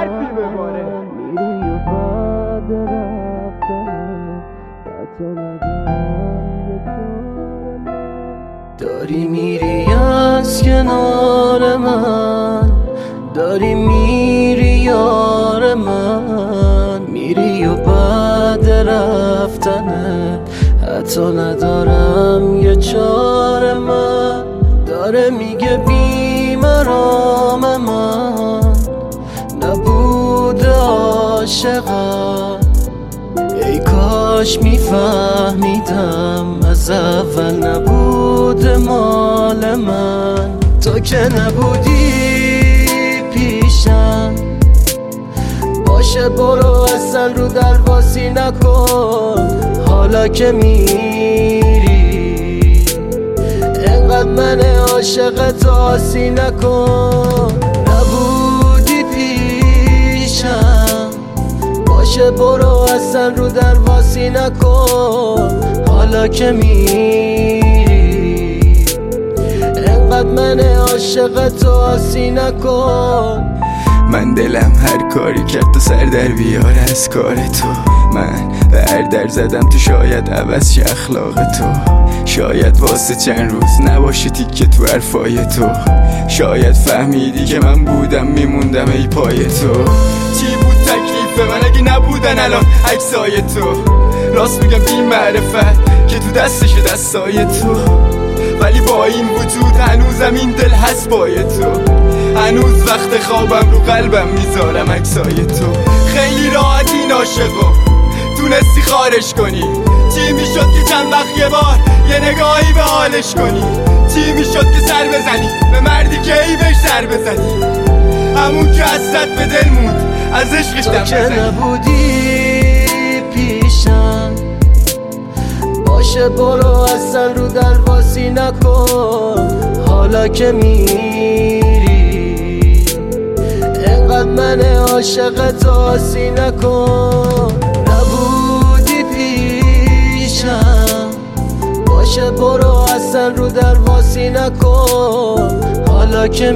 برفی بباره. میری و بعد رفتنه حتی ندارم یه چاره من. داری میری از کنار من، داری میری یار من، میری و بعد رفتنه حتی ندارم یه چاره من. داره میگه بیمرام من نبوده عاشقم، ای کاش میفهمیدم از اول نبوده مال من. تو که نبودی پیشم، باشه برو اصلا رو درواسی نکن. حالا که میری انقدر من عاشق تو آسی نکن. نبودی پیشم، باشه برو اصلا رو درواسی نکن. حالا که میری انقدر من عاشق تو آسی نکن. من دلم هر کاری کرد تو سر در بیار از کار تو. من به هر در زدم تو شاید عوض شه اخلاق تو. شاید واسه چند روز نباشه تیکه تو حرفای تو. شاید فهمیدی که من بودم میموندم ای پای تو. چی بود تکلیف من اگه نبودن الان عکسای تو؟ راست میگم بی معرفت که تو دستش دستای تو. ولی با این وجود هنوزم این دل هست پای تو. هنوز وقت خوابم رو قلبم میذارم عکسای تو. خیلی راحت این عاشقو تونستی خارش کنی. چی میشد که چند وقت یه بار یه نگاهی به حالش کنی؟ چی میشد که سر بزنی به مردی که ای بهش سر بزنی؟ همون که حسرت به دل موند از عشقش دم بزنی. تو که نبودی پیشم، باشه برو اصلا رو درواسی نکن. حالا که میری انقدر من عاشق تو آسی نکن. نبودی پیشم، باشه برو اصلا رو درواسی نکن. حالا که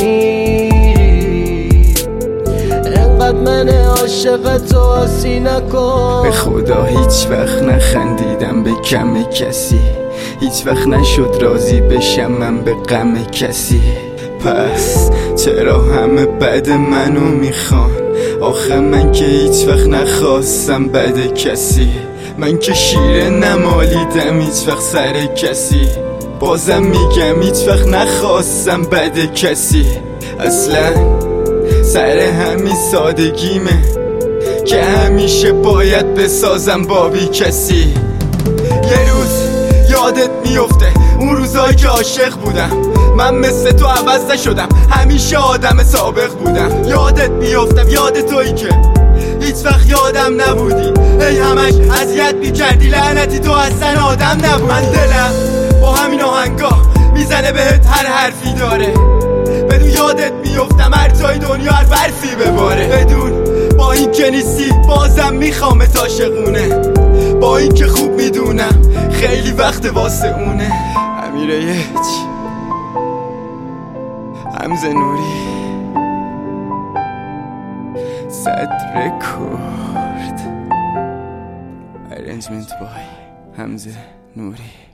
میری انقدر من عاشق تو آسی نکن. به خدا هیچ وقت نخندیدم به کم کسی، هیچ وقت نشد راضی بشم من به غم کسی. پس چرا همه بد منو میخوان؟ آخه من که هیچ وقت نخواستم بد کسی. من که شیره نمالیدم هیچ وقت سر کسی. بازم میگم هیچ وقت نخواستم بد کسی. اصلا سر همین سادگیمه که همیشه باید بسازم با بی کسی. یه روز یادت میفته اون روزایی که عاشق بودم، من مثل تو عوض نشدم، همیشه آدم سابق بودم. یادت میفتم یاد تویی که هیچ وقت یادم نبودی، هی همش اذیت میکردی، لعنتی تو اصلا آدم نبودی. من دلم با همین آهنگا میزنه بهت هر حرفی داره. بدون یادت میفتم هر جای دنیا هر برفی بباره. بدون با این که نیستی بازم میخوامت عاشقونه. با این که خوب میدونم خیلی وقت واسه اونه. امیره یک حمزه نوری، صدر کرد، ارنجمنت بای حمزه نوری.